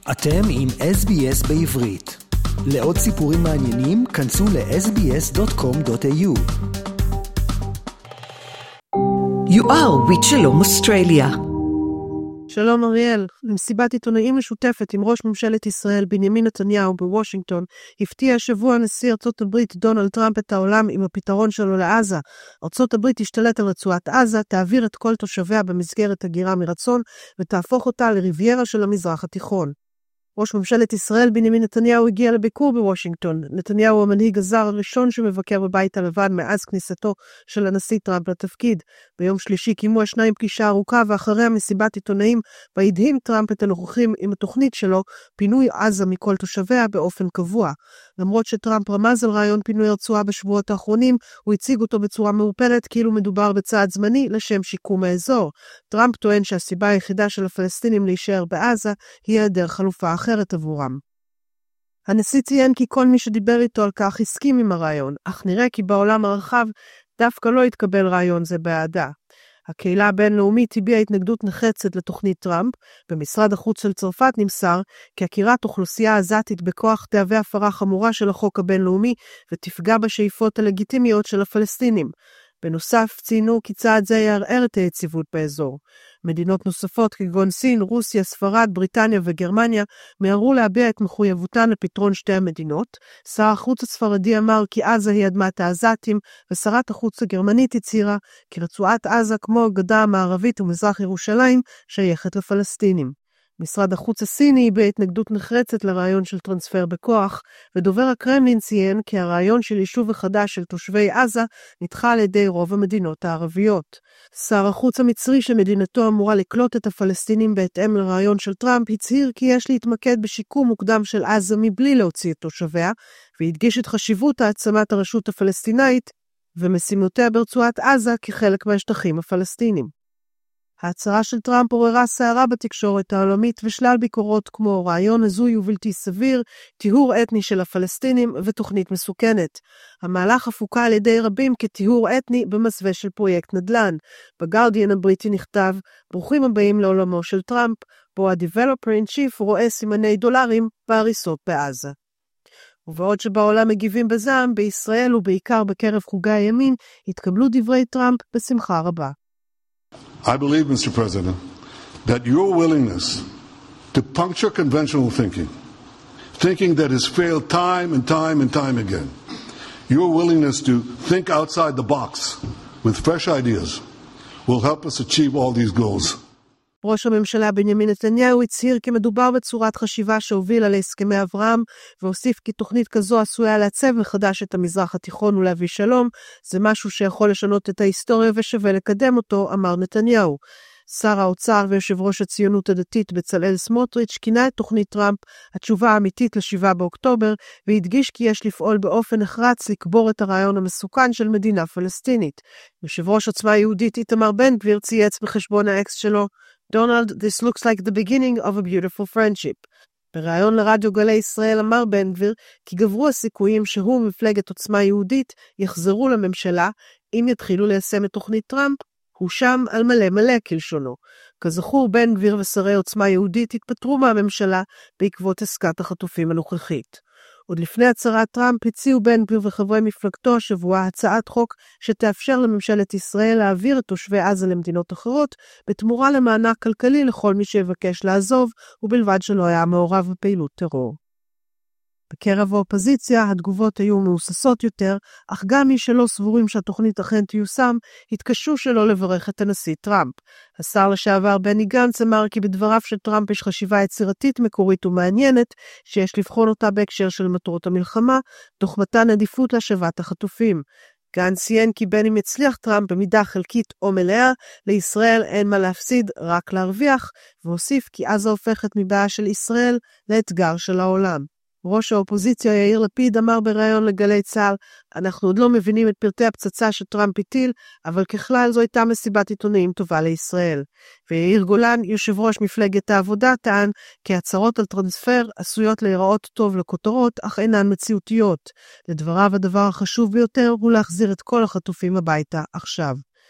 אתם עם SBS בעברית. לעוד סיפורים מעניינים, כנסו ל-sbs.com.au. You are with שלום אוסטרליה. שלום אריאל, למסיבת עיתונאים משותפת עם ראש ממשלת ישראל בנימין נתניהו בוושינגטון, הפתיע השבוע נשיא ארצות הברית דונלד טראמפ את העולם עם הפתרון שלו לעזה. ארצות הברית תשתלט על רצועת עזה, תעביר את כל תושביה במסגרת הגירה מרצון, ותהפוך אותה לריביירה של המזרח התיכון. ראש ממשלת ישראל בנימין נתניהו הגיע לביקור בוושינגטון. נתניהו הוא המנהיג הזר הראשון שמבקר בבית הלבן מאז כניסתו של הנשיא טראמפ לתפקיד. ביום שלישי קיימו השניים פגישה ארוכה, ואחריה מסיבת עיתונאים והדהים טראמפ את הנוכחים עם התוכנית שלו, פינוי עזה מכל תושביה באופן קבוע. למרות שטראמפ רמז על רעיון פינוי הרצועה בשבועות האחרונים, הוא הציג אותו בצורה מעורפלת כאילו מדובר בצעד זמני לשם שיקום האזור. טראמפ טוען שהסיבה היחידה של הפלסטינים להישאר בעזה היא היעדר חלופה אחרת עבורם. הנשיא ציין כי כל מי שדיבר איתו על כך הסכים עם הרעיון, אך נראה כי בעולם הרחב דווקא לא התקבל רעיון זה באהדה. הקהילה הבינלאומית הביעה התנגדות נחרצת לתוכנית טראמפ. במשרד החוץ של צרפת נמסר כי עקירת אוכלוסייה עזתית בכוח תהווה הפרה חמורה של החוק הבינלאומי ותפגע בשאיפות הלגיטימיות של הפלסטינים. בנוסף, ציינו כי צעד זה יערער את היציבות באזור. מדינות נוספות כגון סין, רוסיה, ספרד, בריטניה וגרמניה מיהרו להביע את מחויבותן לפתרון שתי המדינות. שר החוץ הספרדי אמר כי עזה היא אדמת העזתים, ושרת החוץ הגרמנית הצהירה כי רצועת עזה כמו הגדה המערבית ומזרח ירושלים שייכת לפלסטינים. משרד החוץ הסיני בהתנגדות נחרצת לרעיון של טרנספר בכוח, ודובר הקרמלין ציין כי הרעיון של יישוב החדש של תושבי עזה נדחה על ידי רוב המדינות הערביות. שר החוץ המצרי שמדינתו אמורה לקלוט את הפלסטינים בהתאם לרעיון של טראמפ הצהיר כי יש להתמקד בשיקום מוקדם של עזה מבלי להוציא את תושביה, והדגיש את חשיבות העצמת הרשות הפלסטינאית ומשימותיה ברצועת עזה כחלק מהשטחים הפלסטינים. ההצהרה של טראמפ עוררה סערה בתקשורת העולמית ושלל ביקורות כמו רעיון הזוי ובלתי סביר, טיהור אתני של הפלסטינים ותוכנית מסוכנת. המהלך הפוקה על ידי רבים כטיהור אתני במסווה של פרויקט נדל"ן. בגרדיאן הבריטי נכתב, ברוכים הבאים לעולמו של טראמפ, בו ה-Developer in Chief רואה סימני דולרים בהריסות בעזה. ובעוד שבעולם מגיבים בזעם, בישראל ובעיקר בקרב חוגי הימין, התקבלו דברי טראמפ בשמחה רבה. I believe, Mr. President, that your willingness to puncture conventional thinking that has failed time and time and time again, your willingness to think outside the box with fresh ideas will help us achieve all these goals. ראש הממשלה בנימין נתניהו הצהיר כי מדובר בצורת חשיבה שהובילה להסכמי אברהם, והוסיף כי תוכנית כזו עשויה לעצב מחדש את המזרח התיכון ולהביא שלום. זה משהו שיכול לשנות את ההיסטוריה ושווה לקדם אותו, אמר נתניהו. שר האוצר ויושב ראש הציונות הדתית בצלאל סמוטריץ' כינה את תוכנית טראמפ התשובה האמיתית ל7 באוקטובר, והדגיש כי יש לפעול באופן נחרץ לקבור את הרעיון המסוכן של מדינה פלסטינית. יושב ראש עוצמה יהודית איתמר בן גביר צייץ בחשבון האקס שלו, Donald, this looks like the beginning of a beautiful friendship. בראיון לרדיו גלי ישראל אמר בן גביר כי גברו הסיכויים שהוא ומפלגת עוצמה יהודית יחזרו לממשלה אם יתחילו ליישם את תוכנית טראמפ, הוא שם על מלא מלא כלשונו. כזכור, בן גביר ושרי עוצמה יהודית התפטרו מהממשלה בעקבות עסקת החטופים הנוכחית. עוד לפני הצהרת טראמפ הציעו בן גביר וחברי מפלגתו השבוע הצעת חוק שתאפשר לממשלת ישראל להעביר את תושבי עזה למדינות אחרות בתמורה למענק כלכלי לכל מי שיבקש לעזוב, ובלבד שלא היה מעורב בפעילות טרור. בקרב האופוזיציה התגובות היו מאוססות יותר, אך גם מי שלא סבורים שהתוכנית אכן תיושם, התקשו שלא לברך את הנשיא טראמפ. השר לשעבר בני גנץ אמר כי בדבריו של טראמפ יש חשיבה יצירתית מקורית ומעניינת, שיש לבחון אותה בהקשר של מטרות המלחמה, תוך מתן עדיפות להשבת החטופים. גנץ ציין כי בין אם יצליח טראמפ במידה חלקית או מלאה, לישראל אין מה להפסיד, רק להרוויח, והוסיף כי עזה הופכת מבעיה של ישראל לאתגר של העולם. ראש האופוזיציה יאיר לפיד אמר בראיון לגלי צה"ל, אנחנו עוד לא מבינים את פרטי הפצצה שטראמפ הטיל, אבל ככלל זו הייתה מסיבת עיתונאים טובה לישראל. ויאיר גולן, יושב ראש מפלגת העבודה, טען כי הצהרות על טרנספר עשויות להיראות טוב לכותרות, אך אינן מציאותיות. לדבריו הדבר החשוב ביותר הוא להחזיר את כל החטופים הביתה עכשיו.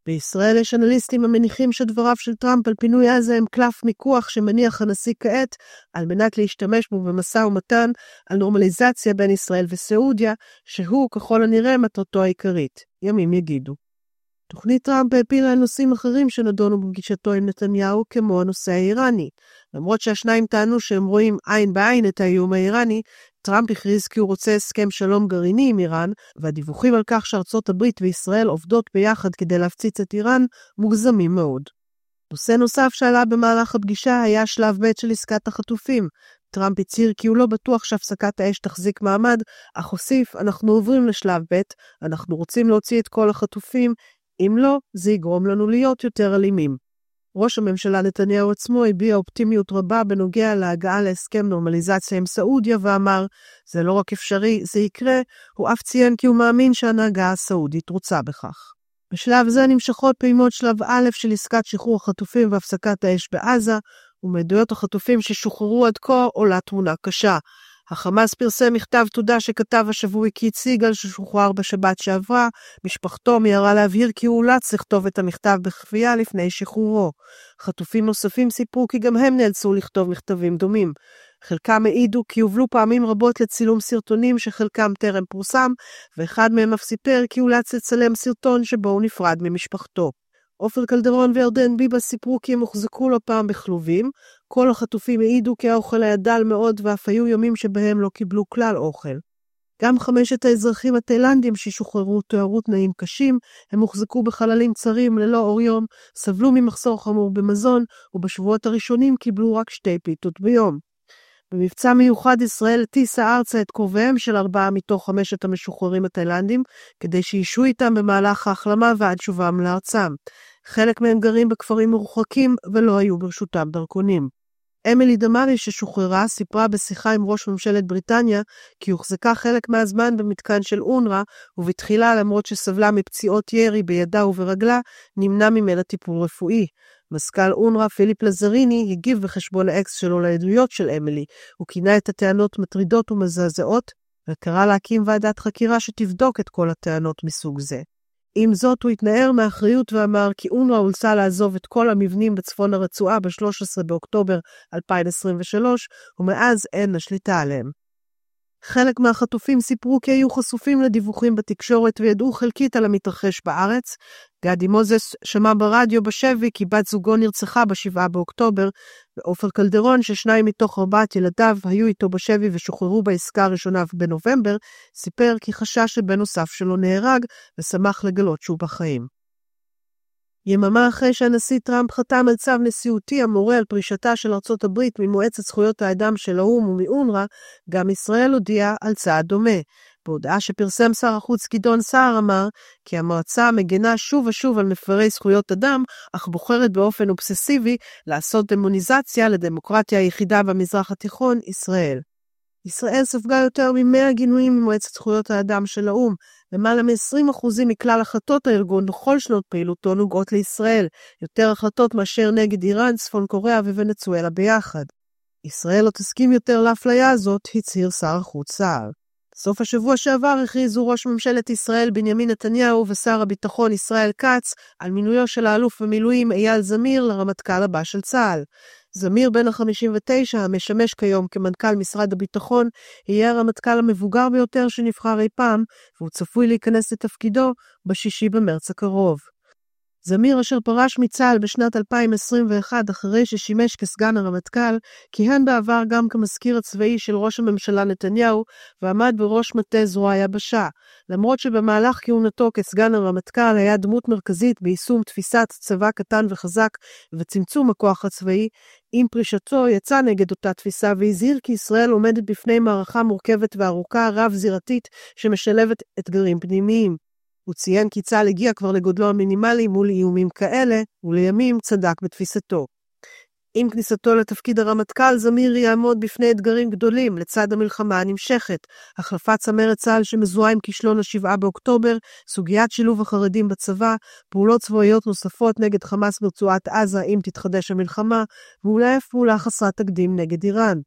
בישראל יש אנליסטים המניחים שדבריו של טראמפ על פינוי עזה הם קלף מיקוח שמניח הנשיא כעת על מנת להשתמש בו במשא ומתן על נורמליזציה בין ישראל וסעודיה, שהוא ככל הנראה מטרתו העיקרית. ימים יגידו. תוכנית טראמפ העפילה על נושאים אחרים שנדונו בפגישתו עם נתניהו, כמו הנושא האיראני. למרות שהשניים טענו שהם רואים עין בעין את האיום האיראני, טראמפ הכריז כי הוא רוצה הסכם שלום גרעיני עם איראן, והדיווחים על כך שארצות הברית וישראל עובדות ביחד כדי להפציץ את איראן מוגזמים מאוד. נושא נוסף שעלה במהלך הפגישה היה שלב ב' של עסקת החטופים. טראמפ הצהיר כי הוא לא בטוח שהפסקת האש תחזיק מעמד, אך הוסיף, אנחנו עוברים לשלב ב', אנחנו רוצים להוציא את כל החטופים, אם לא, זה יגרום לנו להיות יותר אלימים. ראש הממשלה נתניהו עצמו הביע אופטימיות רבה בנוגע להגעה להסכם נורמליזציה עם סעודיה ואמר, זה לא רק אפשרי, זה יקרה, הוא אף ציין כי הוא מאמין שההנהגה הסעודית רוצה בכך. בשלב זה נמשכות פעימות שלב א' של עסקת שחרור החטופים והפסקת האש בעזה, ומעדויות החטופים ששוחררו עד כה עולה תמונה קשה. החמאס פרסם מכתב תודה שכתב השבוי קית' סיגל ששוחרר בשבת שעברה, משפחתו מיהרה להבהיר כי הוא אולץ לכתוב את המכתב בכפייה לפני שחרורו. חטופים נוספים סיפרו כי גם הם נאלצו לכתוב מכתבים דומים. חלקם העידו כי הובלו פעמים רבות לצילום סרטונים שחלקם טרם פורסם, ואחד מהם אף סיפר כי אולץ לצלם סרטון שבו הוא נפרד ממשפחתו. עופר קלדרון וירדן ביבס סיפרו כי הם הוחזקו לא פעם בכלובים, כל החטופים העידו כי האוכל היה דל מאוד ואף היו ימים שבהם לא קיבלו כלל אוכל. גם 5 האזרחים התאילנדים ששוחררו תוארו תנאים קשים, הם הוחזקו בחללים צרים ללא אור יום, סבלו ממחסור חמור במזון, ובשבועות הראשונים קיבלו רק 2 פיתות ביום. במבצע מיוחד ישראל הטיסה ארצה את קרוביהם של 4 מתוך 5 המשוחררים התאילנדים, כדי שישו איתם במהלך ההחלמה ועד שובם לארצם. חלק מהם גרים בכפרים מרוחקים ולא היו ברשותם דרכונים. אמילי דמארי ששוחררה סיפרה בשיחה עם ראש ממשלת בריטניה כי הוחזקה חלק מהזמן במתקן של אונר"א, ובתחילה למרות שסבלה מפציעות ירי בידה וברגלה נמנע ממנה טיפול רפואי. מזכ"ל אונר"א פיליפ לזריני הגיב בחשבון האקס שלו לעדויות של אמילי, הוא כינה את הטענות מטרידות ומזעזעות וקרא להקים ועדת חקירה שתבדוק את כל הטענות מסוג זה. עם זאת הוא התנער מאחריות ואמר כי אונר"א אולצה לעזוב את כל המבנים בצפון הרצועה ב-13 באוקטובר 2023 ומאז אין השליטה עליהם. חלק מהחטופים סיפרו כי היו חשופים לדיווחים בתקשורת וידעו חלקית על המתרחש בארץ. גדי מוזס שמע ברדיו בשבי כי בת זוגו נרצחה ב7 באוקטובר, ועופר קלדרון ש2 מתוך 4 ילדיו היו איתו בשבי ושוחררו בעסקה הראשונה בנובמבר, סיפר כי חשש שבן נוסף שלו נהרג ושמח לגלות שהוא בחיים. יממה אחרי שהנשיא טראמפ חתם על צו נשיאותי המורה על פרישתה של ארצות הברית ממועצת זכויות האדם של האו"ם ומאונר"א, גם ישראל הודיעה על צעד דומה. בהודעה שפרסם שר החוץ גדעון סער אמר כי המועצה מגנה שוב ושוב על מפרי זכויות אדם, אך בוחרת באופן אובססיבי לעשות דמוניזציה לדמוקרטיה היחידה במזרח התיכון, ישראל. ישראל ספגה יותר מ100 גינויים ממועצת זכויות האדם של האו"ם, למעלה מ-20% מכלל החלטות הארגון בכל שנות פעילותו נוגעות לישראל, יותר החלטות מאשר נגד איראן, צפון קוריאה וונצואלה ביחד. ישראל לא תסכים יותר לאפליה הזאת, הצהיר שר החוץ סער. סוף השבוע שעבר הכריזו ראש ממשלת ישראל בנימין נתניהו ושר הביטחון ישראל כץ על מינויו של האלוף במילואים אייל זמיר לרמטכ"ל הבא של צה"ל. זמיר בן ה-59 המשמש כיום כמנכ"ל משרד הביטחון יהיה הרמטכ"ל המבוגר ביותר שנבחר אי פעם, והוא צפוי להיכנס לתפקידו ב6 במרץ הקרוב. זמיר אשר פרש מצה"ל בשנת 2021 אחרי ששימש כסגן הרמטכ"ל, כיהן בעבר גם כמזכיר הצבאי של ראש הממשלה נתניהו ועמד בראש מטה זרוע היבשה. למרות שבמהלך כהונתו כסגן הרמטכ"ל היה דמות מרכזית ביישום תפיסת צבא קטן וחזק וצמצום הכוח הצבאי, עם פרישתו יצא נגד אותה תפיסה והזהיר כי ישראל עומדת בפני מערכה מורכבת וארוכה רב-זירתית שמשלבת אתגרים פנימיים. הוא ציין כי צה"ל הגיע כבר לגודלו המינימלי מול איומים כאלה, ולימים צדק בתפיסתו. עם כניסתו לתפקיד הרמטכ"ל, זמיר יעמוד בפני אתגרים גדולים לצד המלחמה הנמשכת, החלפת צמרת צה"ל שמזוהה עם כישלון ה7 באוקטובר, סוגיית שילוב החרדים בצבא, פעולות צבאיות נוספות נגד חמאס ברצועת עזה אם תתחדש המלחמה, ואולי אף פעולה חסרת תקדים נגד איראן.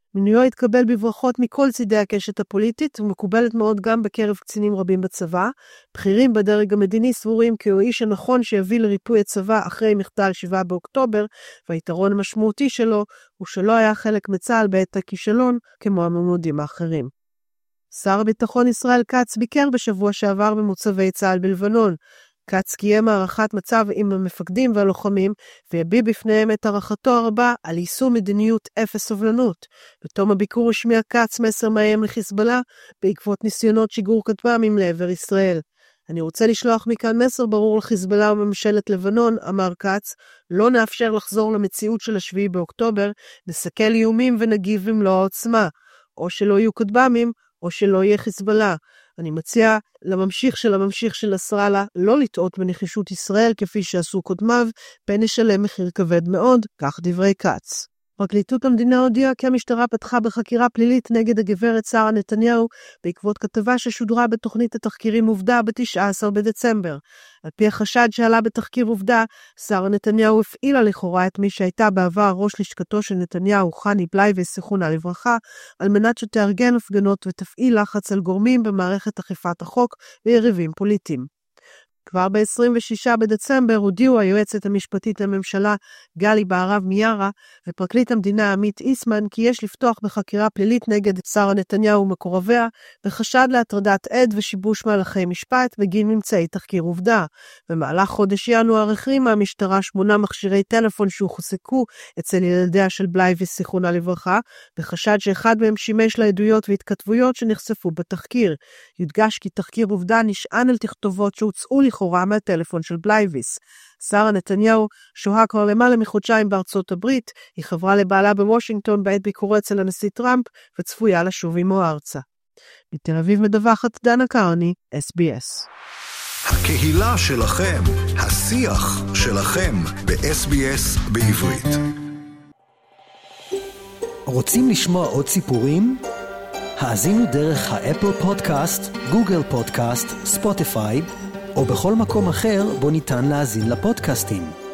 מינויו התקבל בברכות מכל צידי הקשת הפוליטית, ומקובלת מאוד גם בקרב קצינים רבים בצבא. בכירים בדרג המדיני סבורים כי הוא האיש הנכון שיביא לריפוי הצבא אחרי מחדל 7 באוקטובר, והיתרון המשמעותי שלו הוא שלא היה חלק מצה"ל בעת הכישלון כמו המועמדים האחרים. שר הביטחון ישראל כץ ביקר בשבוע שעבר במוצבי צה"ל בלבנון. כץ קיים הערכת מצב עם המפקדים והלוחמים, והביע בפניהם את הערכתו הרבה על יישום מדיניות אפס סובלנות. בתום הביקור השמיע כץ מסר מאיים לחיזבאללה, בעקבות ניסיונות שיגור כטב"מים לעבר ישראל. אני רוצה לשלוח מכאן מסר ברור לחיזבאללה וממשלת לבנון, אמר כץ, לא נאפשר לחזור למציאות של 7 באוקטובר, נסכל איומים ונגיב במלוא העוצמה. או שלא יהיו כטב"מים, או שלא יהיה חיזבאללה. אני מציע לממשיך של נסראללה לא לטעות בנחישות ישראל כפי שעשו קודמיו, פן ישלם מחיר כבד מאוד, כך דברי כץ. פרקליטות המדינה הודיעה כי המשטרה פתחה בחקירה פלילית נגד הגברת שרה נתניהו בעקבות כתבה ששודרה בתוכנית התחקירים עובדה ב-19 בדצמבר. על פי החשד שעלה בתחקיר עובדה, שרה נתניהו הפעילה לכאורה את מי שהייתה בעבר ראש לשכתו של נתניהו, חני בלייבס, זיכרונה לברכה, על מנת שתארגן הפגנות ותפעיל לחץ על גורמים במערכת אכיפת החוק ויריבים פוליטיים. כבר ב-26 בדצמבר הודיעו היועצת המשפטית לממשלה גלי בהרב מיארה ופרקליט המדינה עמית איסמן כי יש לפתוח בחקירה פלילית נגד שרה נתניהו ומקורביה בחשד להטרדת עד ושיבוש מהלכי משפט בגין ממצאי תחקיר עובדה. במהלך חודש ינואר החרימה המשטרה 8 מכשירי טלפון שהוחזקו אצל ילדיה של בלייבס זיכרונה לברכה, בחשד שאחד מהם שימש לעדויות והתכתבויות שנחשפו בתחקיר. יודגש כי תחקיר עובדה נשען על תכתובות שהוצאו לכאורה מהטלפון של בלייביס. שרה נתניהו שוהה כבר למעלה מחודשיים בארצות הברית, היא חברה לבעלה בוושינגטון בעת ביקורו אצל הנשיא טראמפ וצפויה לשוב עמו ארצה. מתל אביב מדווחת דנה קרני, SBS. הקהילה שלכם, השיח שלכם ב-SBS בעברית. רוצים לשמוע עוד סיפורים? האזינו דרך האפל פודקאסט, גוגל פודקאסט, ספוטיפיי, או בכל מקום אחר בו ניתן להאזין לפודקאסטים.